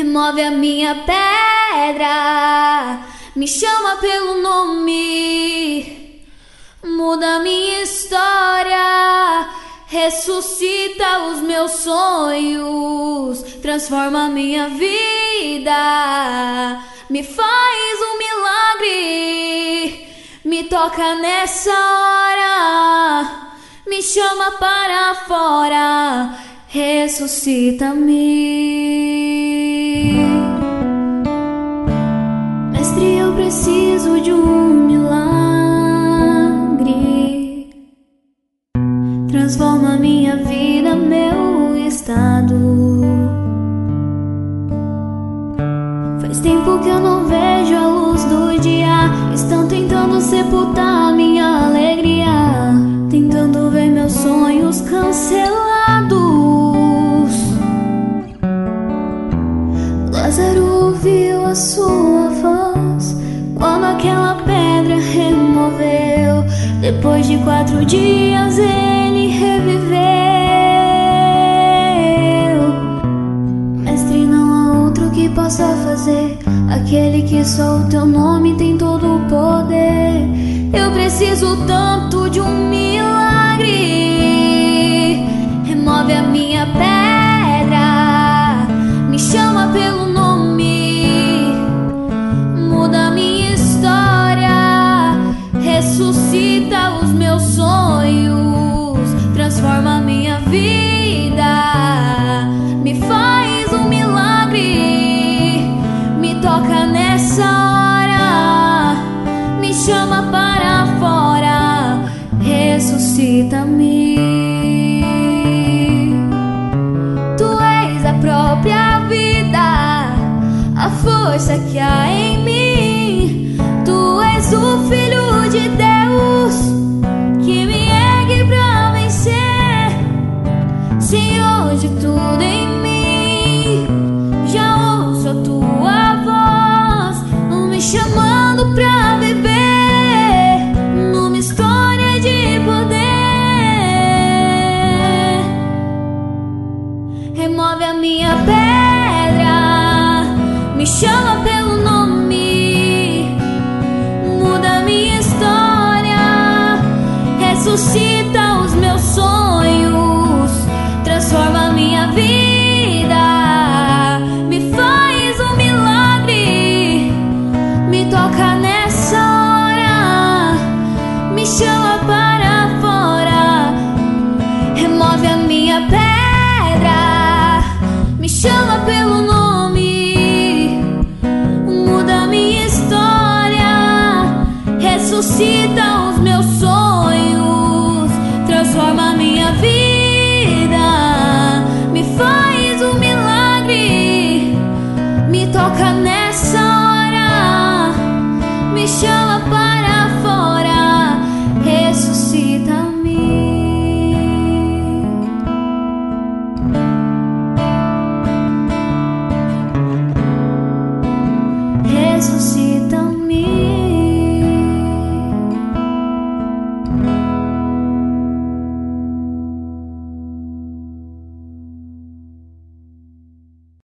remove a minha pedra, me chama pelo nome, muda a minha história, ressuscita os meus sonhos, transforma a minha vida, me faz um milagre, me toca nessa hora, me chama para fora, ressuscita-me. Mestre, eu preciso de um milagre, transforma minha vida, meu estado. Faz tempo que eu não vejo a luz do dia, estão tentando sepultar minha alegria, tentando ver meus sonhos cancelados. Lázaro ouviu a sua voz quando aquela pedra removeu. Depois de 4 dias ele reviveu. Mestre, não há outro que possa fazer, aquele que só o teu nome tem todo o poder. Eu preciso tanto de um milagre, remove a minha pedra, me chama pelo nome, muda a minha história, ressuscita os meus sonhos, transforma a minha vida, me faz um milagre, me toca nessa hora, me chama para fora, ressuscita-me. Tu és a própria vida, a força que há em mim. Tu és o Filho de Deus que me ergue pra vencer, Senhor de tudo em mim. Já ouço a tua voz me chamando pra viver numa história de poder. Remove a minha pedra, me chama